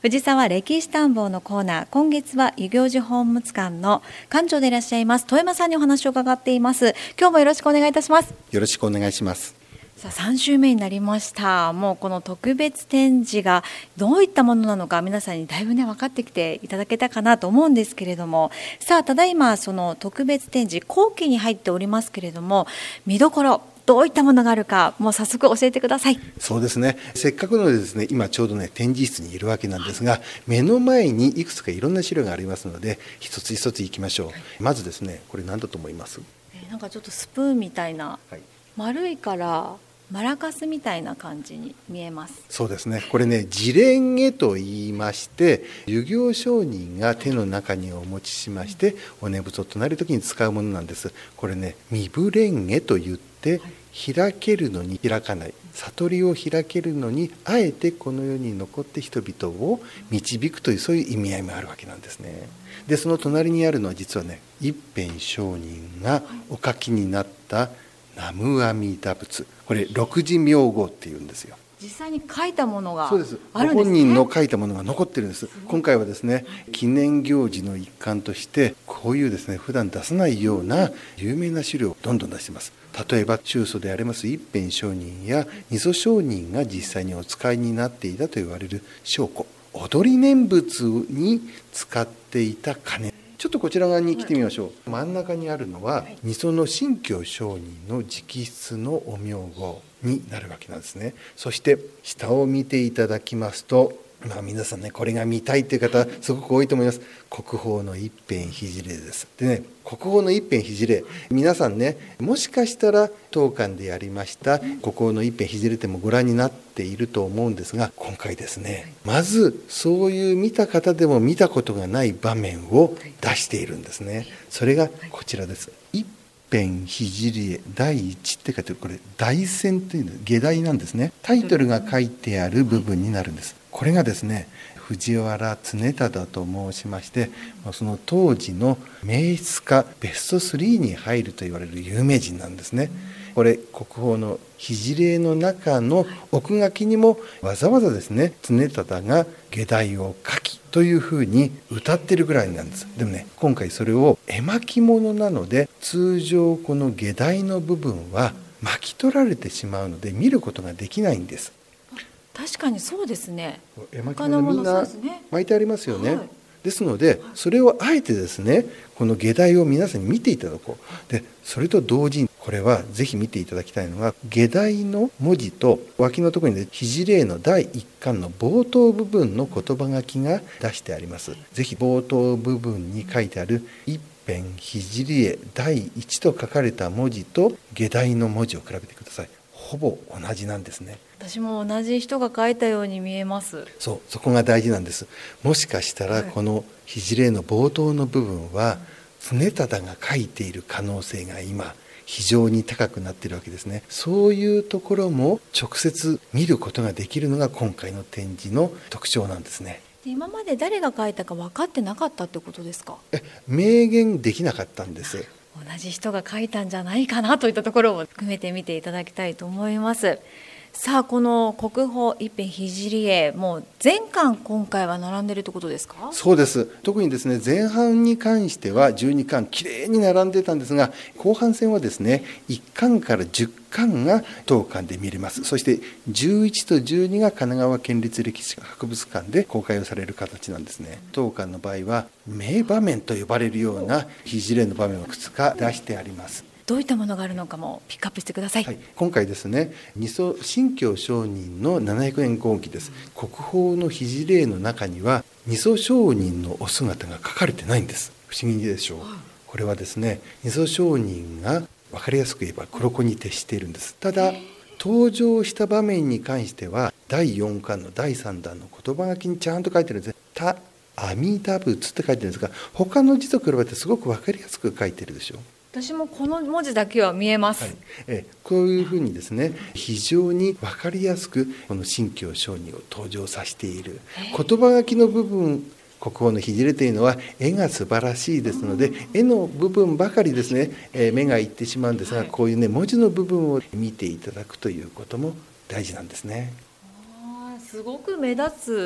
藤沢歴史探訪のコーナー、今月は遊行寺宝物館の館長でいらっしゃいます遠山さんにお話を伺っています。今日もよろしくお願いいたします。 よろしくお願いします。 さあ3週目になりました。もうこの特別展示がどういったものなのか皆さんにだいぶ分かってきていただけたかなと思うんですけれども、さあただいまその特別展示後期に入っておりますけれども、見どころどういったものがあるか、もう早速教えてください。 そうですね、せっかくのでですね、今ちょうどね展示室にいるわけなんですが、目の前にいくつかいろんな資料がありますので、一つ一ついきましょう。まずですね、これ何だと思います？ なんかちょっとスプーンみたいな、丸いからマラカスみたいな感じに見えます。 そうですね、これね自蓮華と言いまして、遊行商人が手の中にお持ちしまして、お念仏を唱える時に使うものなんです。これね身分蓮華と言って、開けるのに開かない、悟りを開けるのにあえてこの世に残って人々を導くという、そういう意味合いもあるわけなんですね。でその隣にあるのは実はね、一辺上人がお書きになった南無阿弥陀仏、これ六字名号っていうんですよ。 実際に書いたものがあそうるんですね。 ご本人の書いたものが残ってるんです。今回はですね、記念行事の一環としてこういうですね、普段出さないような有名な資料をどんどん出しています。例えば中祖であります一辺上人や二祖上人が実際にお使いになっていたと言われる証拠、踊り念仏に使っていた鐘、ちょっとこちら側に来てみましょう。真ん中にあるのは二祖の神教上人の直筆のお名号になるわけなんですね。そして下を見ていただきますと、皆さんね、これが見たいという方すごく多いと思います。国宝の一辺聖霊です。でね、国宝の一辺聖霊、皆さんね、もしかしたら当館でやりました国宝の一辺聖霊展もご覧になっていると思うんですが、今回ですね、まずそういう見た方でも見たことがない場面を出しているんですね。それがこちらです。一辺聖霊第一って書いてある、これ大仙という下題なんですね。タイトルが書いてある部分になるんです。これがですね、藤原常忠と申しまして、その当時の名筆家ベスト3に入ると言われる有名人なんですね。これ国宝の聖霊の中の奥書きにもわざわざですね、常忠が下題を書きというふうに歌ってるぐらいなんです。でもね、今回それを絵巻物なので、通常この下題の部分は巻き取られてしまうので見ることができないんです。 確かにそうですね。 絵巻物みんな巻いてありますよね。ですのでそれをあえてですね、この下題を皆さんに見ていただこう。でそれと同時に、これはぜひ見ていただきたいのが、下題の文字と脇のところにね、聖霊の第一巻の冒頭部分の言葉書きが出してあります。ぜひ冒頭部分に書いてある一辺聖霊第一と書かれた文字と下題の文字を比べてください。ほぼ同じなんですね。 私も同じ人が書いたように見えます。 そこが大事なんです。もしかしたらこの聖霊の冒頭の部分は常忠が書いている可能性が今非常に高くなっているわけですね。そういうところも直接見ることができるのが今回の展示の特徴なんですね。 今まで誰が書いたか分かってなかったってことですか？ 明言できなかったんです。 同じ人が書いたんじゃないかなといったところを含めて見ていただきたいと思います。さあ、この国宝一辺聖霊、もう全巻今回は並んでるってことですか？ そうです。特にですね、前半に関しては12巻きれいに並んでたんですが、後半戦はですね、1巻から10巻が当館で見れます。そして11と12が神奈川県立歴史博物館で公開をされる形なんですね。当館の場合は名場面と呼ばれるような聖霊の場面をいくつか出してあります。 どういったものがあるのかもピックアップしてください。 今回ですね、二祖神教上人の700年後期です。国宝の聖霊の中には二祖上人のお姿が書かれてないんです。不思議でしょう。これはですね、二祖上人が分かりやすく言えば黒子に徹しているんです。ただ登場した場面に関しては第4巻の第3弾の言葉書きにちゃんと書いてるんです。他阿弥陀仏って書いてるんですが、他の字と比べてすごく分かりやすく書いてるでしょう。 私もこの文字だけは見えます。 こういうふうにですね、非常に分かりやすくこの神教上人を登場させている。言葉書きの部分、国宝の聖霊というのは絵が素晴らしいですので、絵の部分ばかりですね、目がいってしまうんですが、こういうね、文字の部分を見ていただくということも大事なんですね。 すごく目立つ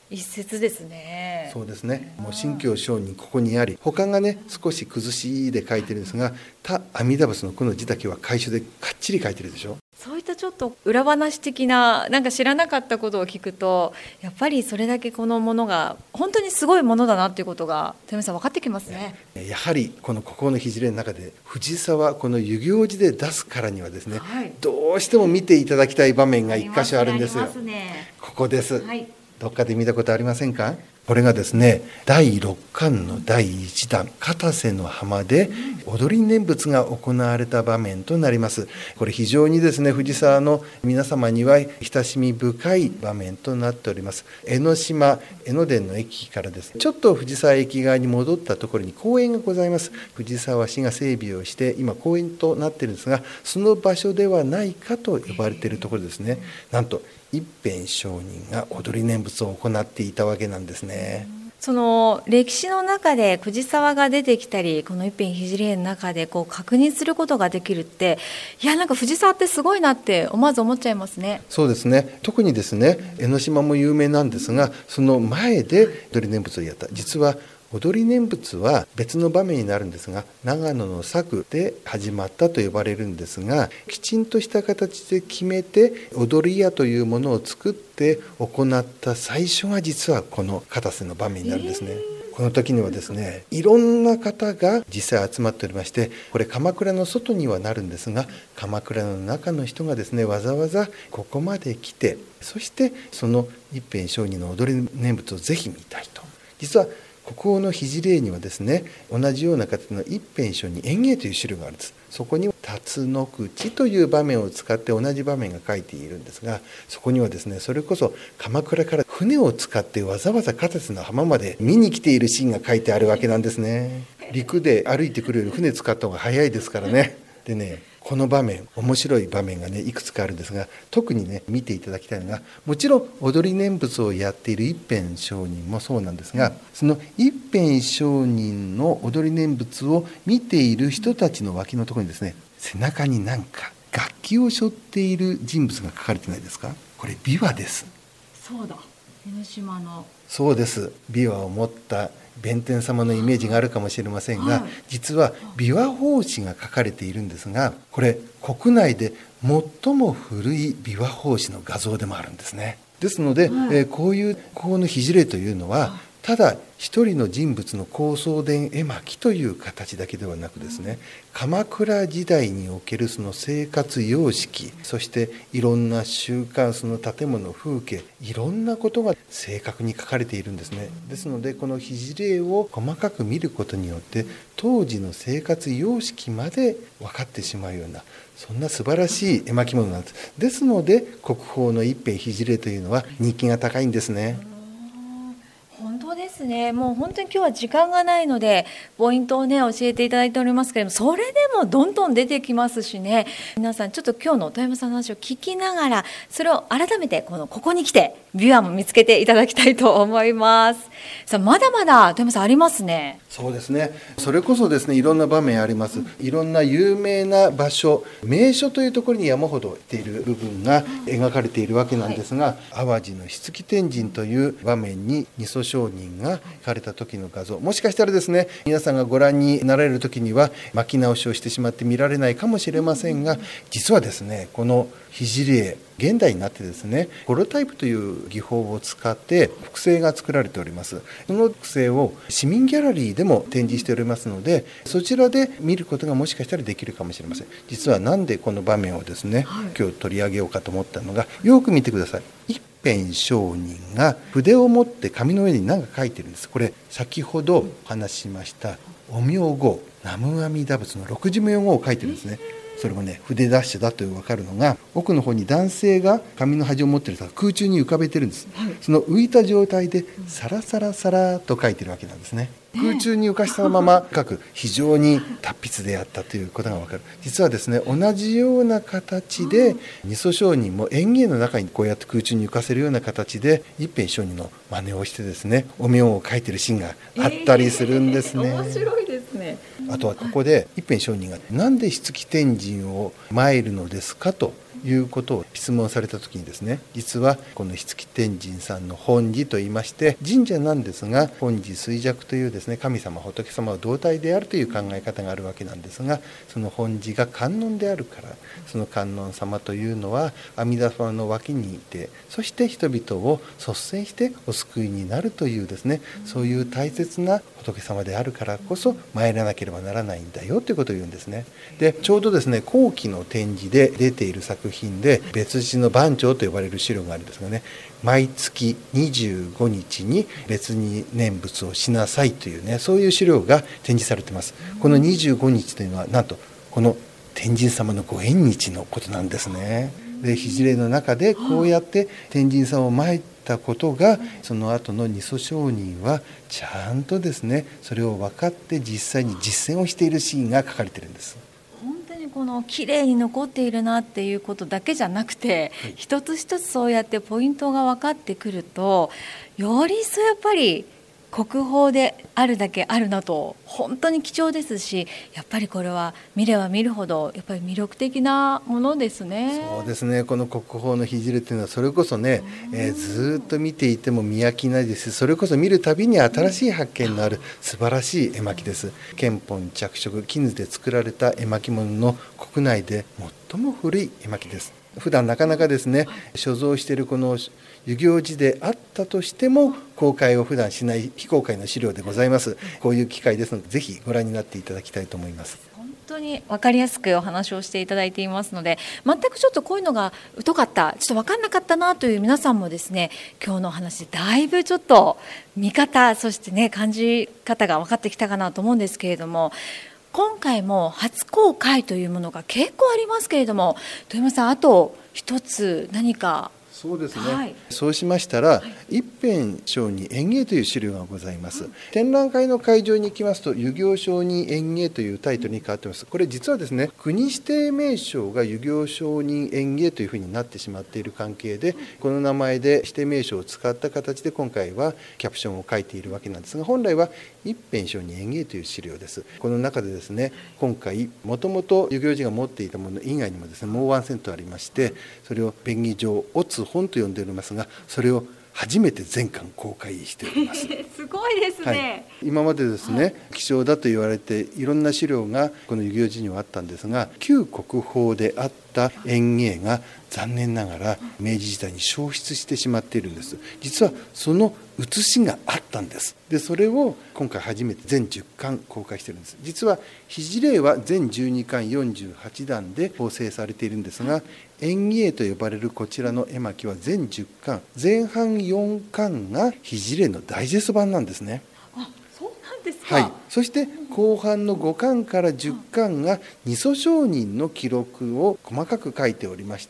一節ですね。 そうですね。もう神教上人ここにあり、他がね少し崩しで書いてるんですが、他阿弥陀仏のこの字だけは楷書でかっちり書いてるでしょ。 そういったちょっと裏話的な、なんか知らなかったことを聞くと、やっぱりそれだけこのものが本当にすごいものだなっていうことが富山さん分かってきますね。 やはりこの国宝の聖の中で藤沢この遊行寺で出すからにはですね、 はい、 どうしても見ていただきたい場面が一箇所あるんですよ。ここです、 はい、 どっかで見たことありませんか？これがですね、第6巻の第1弾片瀬の浜で踊り念仏が行われた場面となります。これ非常にですね、藤沢の皆様には親しみ深い場面となっております。江ノ島江ノ電の駅からですね、ちょっと藤沢駅側に戻ったところに公園がございます。藤沢市が整備をして今公園となっているんですが、その場所ではないかと呼ばれているところですね。なんと一辺上人が踊り念仏を行っていたわけなんですね。 その歴史の中で藤沢が出てきたり、この一辺聖霊の中でこう確認することができるって、いや、なんか藤沢ってすごいなって思わず思っちゃいますね。 そうですね。特にですね、江ノ島も有名なんですが、その前で踊り念仏をやった。実は踊り念仏は別の場面になるんですが、長野の作で始まったと呼ばれるんですが、きちんとした形で決めて踊り屋というものを作って行った最初が実はこの片瀬の場面になるんですね。この時にはですね、いろんな方が実際集まっておりまして、これ鎌倉の外にはなるんですが、鎌倉の中の人がですね、わざわざここまで来て、そしてその一辺上人の踊り念仏をぜひ見たいと。実は国宝の聖霊にはですね、同じような形の一辺上人演芸という種類があるんです。そこに辰の口という場面を使って同じ場面が書いているんですが、そこにはですね、それこそ鎌倉から船を使ってわざわざ片瀬の浜まで見に来ているシーンが書いてあるわけなんですね。陸で歩いてくるより船使った方が早いですからね。でね、この場面、面白い場面がねいくつかあるんですが、特にね見ていただきたいのが、もちろん踊り念仏をやっている一辺上人もそうなんですが、その一辺上人の踊り念仏を見ている人たちの脇のところにですね、背中になんか楽器を背負っている人物が書かれてないですか？これ琵琶です。 そうだ、江ノ島の。 そうです。琵琶を持った弁天様のイメージがあるかもしれませんが、実は琵琶法師が書かれているんですが、これ国内で最も古い琵琶法師の画像でもあるんですね。ですので、こういう国宝の聖霊というのは、ただ一人の人物の高僧伝絵巻という形だけではなくですね、鎌倉時代におけるその生活様式、そしていろんな習慣、その建物、風景、いろんなことが正確に書かれているんですね。ですのでこの聖霊を細かく見ることによって当時の生活様式まで分かってしまうような、そんな素晴らしい絵巻物なんです。ですので国宝の一辺聖霊というのは人気が高いんですね。 本当ですね。もう本当に今日は時間がないのでポイントをね教えていただいておりますけれども、それでもどんどん出てきますしね、皆さんちょっと今日の富山さんの話を聞きながら、それを改めてここに来て琵琶も見つけていただきたいと思います。さあ、まだまだ富山さんありますね。 そうですね。それこそですね、いろんな場面あります。いろんな有名な場所、名所というところに山ほどっている部分が描かれているわけなんですが、淡路の漆器天神という場面に二祖上人が描かれた時の画像、もしかしたらですね、皆さんがご覧になられる時には巻き直しをしてしまって見られないかもしれませんが、実はですね、この聖霊、現代になってですね、ホロタイプという技法を使って複製が作られております。その複製を市民ギャラリーでも展示しておりますので、そちらで見ることがもしかしたらできるかもしれません。実はなんでこの場面をですね、今日取り上げようかと思ったのが、よく見てください。一辺上人が筆を持って紙の上に何か書いてるんです。これ先ほどお話ししましたお名号、南無阿弥陀仏の60名号を書いてるんですね。それもね、筆ダッシュだと分かるのが、奥の方に男性が紙の端を持っている人が空中に浮かべてるんです、その浮いた状態でサラサラサラと書いてるわけなんですね。空中に浮かしたまま書く、非常に達筆であったということが分かる。実はですね、同じような形で二祖上人も演芸の中にこうやって空中に浮かせるような形で一辺上人の真似をしてですね、お名を書いてるシーンがあったりするんですね。 面白いですね。 あとはここで一辺上人がなんで漆器天神を参るのですかということを質問された時にですね、実はこの筆記天神さんの本寺といいまして、神社なんですが本寺衰弱というですね、神様仏様は同体であるという考え方があるわけなんですが、その本寺が観音であるから、その観音様というのは阿弥陀様の脇にいて、そして人々を率先してお救いになるというですね、そういう大切な仏様であるからこそ参らなければならないんだよということを言うんですね。でちょうどですね、後期の展示で出ている作品で別寺の番長と呼ばれる資料があるんですがね、毎月25日に別に念仏をしなさいというね、そういう資料が展示されています。この25日というのはなんとこの天神様のご縁日のことなんですね。で聖礼の中でこうやって天神様を参ったことが、その後の二祖上人はちゃんとですね、それを分かって実際に実践をしているシーンが書かれているんです。 本当にこの綺麗に残っているなっていうことだけじゃなくて、はい、一つ一つそうやってポイントが分かってくると、より一層やっぱり国宝であるだけあるなと、本当に貴重ですし、やっぱりこれは見れば見るほどやっぱり魅力的なものですね。 そうですね、この国宝の聖というのはそれこそね、ずっと見ていても見飽きないですし、それこそ見るたびに新しい発見のある素晴らしい絵巻です。献本着色絹で作られた絵巻物の国内で最も古い絵巻です。普段なかなかですね、所蔵しているこの遊行寺であったとしても公開を普段しない非公開の資料でございます。こういう機会ですので、ぜひご覧になっていただきたいと思います。 本当に分かりやすくお話をしていただいていますので、全くちょっとこういうのが疎かった、ちょっと分かんなかったなという皆さんもですね、今日のお話でだいぶちょっと見方、そしてね、感じ方が分かってきたかなと思うんですけれども、今回も初公開というものが結構ありますけれども、豊山さん、あと一つ何か。 そうですね、はい、そうしましたら、一辺上人演芸という資料がございます。展覧会の会場に行きますと、遊行上人演芸というタイトルに変わっています。これ実はですね、国指定名称が遊行上人演芸というふうになってしまっている関係で、この名前で指定名称を使った形で今回はキャプションを書いているわけなんですが、本来は一辺上人演芸という資料です。この中でですね、今回もともと遊行寺が持っていたもの以外にもですね、もうワンセントありまして、それを便宜上おつ本と呼んでおりますが、それを初めて全巻公開しております。 すごいですね、 はい、今までですね、希少だと言われていろんな資料がこの遊行寺にはあったんですが、旧国宝であった演芸が残念ながら明治時代に消失してしまっているんです。実はその写しがあったんです。でそれを今回初めて全10巻公開しているんです。実は聖礼は全12巻48段で構成されているんですが、演芸と呼ばれるこちらの絵巻は全10巻、前半4巻が聖礼のダイジェスト版なんですね。 あ、そうなんですか。 はい、そして後半の5巻から10巻が二祖上人の記録を細かく書いておりまして、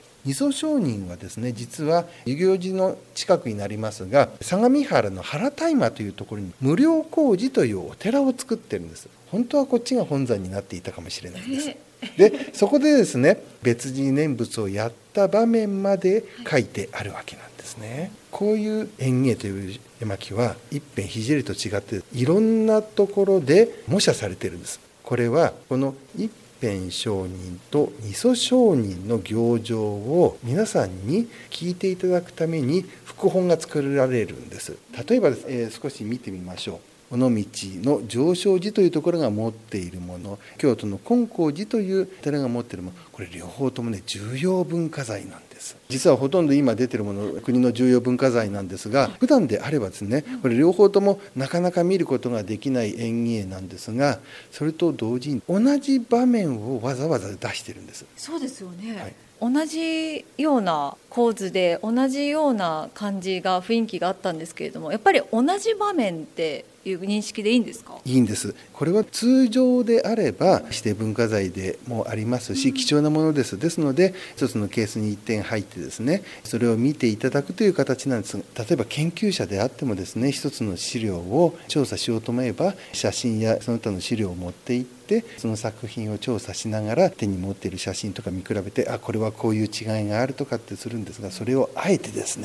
二祖上人はですね、実は遊行寺の近くになりますが、相模原の原大麻というところに無料工事というお寺を作ってるんです。本当はこっちが本山になっていたかもしれないんです。でそこでですね、別寺念仏をやった場面まで書いてあるわけなんですね。こういう演芸という絵巻は一辺聖礼と違っていろんなところで模写されているんです。これはこの一辺上人と二祖上人の行状を皆さんに聞いていただくために副本が作られるんです。例えばです、少し見てみましょう。尾道の上昇寺というところが持っているもの、京都の金光寺という寺が持っているもの、これ両方ともね、重要文化財なんです。実はほとんど今出ているもの、国の重要文化財なんですが、普段であればですね、これ両方ともなかなか見ることができない演芸なんですが、それと同時に同じ場面をわざわざ出しているんです。 そうですよね、 はい、 同じような構図で同じような感じが雰囲気があったんですけれども、やっぱり同じ場面っていう認識でいいんですか？ いいんです。これは通常であれば指定文化財でもありますし、貴重なものです。ですので一つのケースに1点入ってですね、それを見ていただくという形なんですが、例えば研究者であってもですね、一つの資料を調査しようと思えば写真やその他の資料を持っていって、その作品を調査しながら手に持っている写真とか見比べて、これはこういう違いがあるとかってするんですが、それをあえてですね、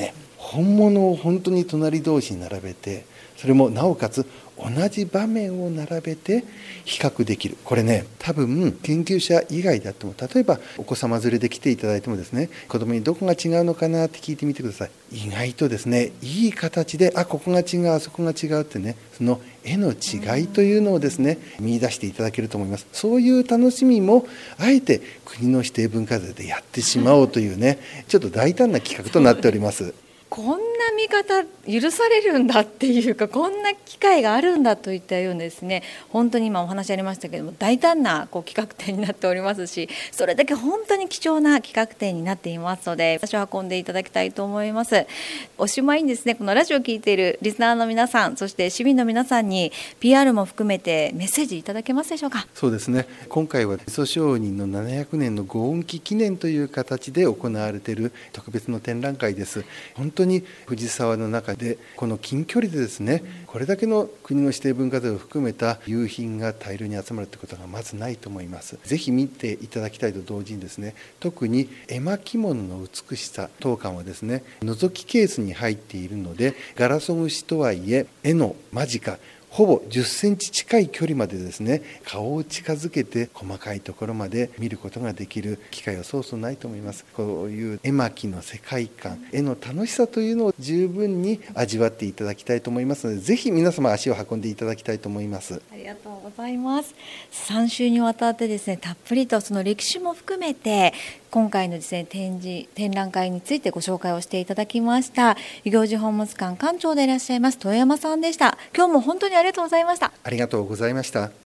本物を本当に隣同士に並べて、それもなおかつ同じ場面を並べて比較できる。これね、多分研究者以外であっても、例えばお子様連れで来ていただいてもですね、子供にどこが違うのかなって聞いてみてください。意外とですね、いい形でここが違う、あそこが違うってね、その絵の違いというのをですね、見出していただけると思います。そういう楽しみもあえて国の指定文化財でやってしまおうというね、ちょっと大胆な企画となっております。 こんな見方許されるんだっていうか、こんな機会があるんだといったようなですね、本当に今お話ありましたけれども、大胆な企画展になっておりますし、それだけ本当に貴重な企画展になっていますので、足を運んでいただきたいと思います。おしまいにですね、このラジオを聞いているリスナーの皆さん、そして市民の皆さんに PR も含めてメッセージいただけますでしょうか。 そうですね、今回は磯商人の700年のご恩帰記念という形で行われている特別の展覧会です。本当に藤沢の中でこの近距離でですね、これだけの国の指定文化財を含めた夕品が大量に集まるということがまずないと思います。ぜひ見ていただきたいと同時にですね、特に絵巻物の美しさ当館はですね、覗きケースに入っているので、ガラス越しとはいえ絵の間近、ほぼ10センチ近い距離までですね、顔を近づけて細かいところまで見ることができる機会はそうそうないと思います。こういう絵巻の世界観、絵の楽しさというのを十分に味わっていただきたいと思いますので、ぜひ皆様足を運んでいただきたいと思います。 ありがとうございます。3週にわたってですね、たっぷりとその歴史も含めて今回のですね、展覧会についてご紹介をしていただきました。遊行寺本物館館長でいらっしゃいます遠山さんでした。今日も本当にありがとうございました。 ありがとうございました。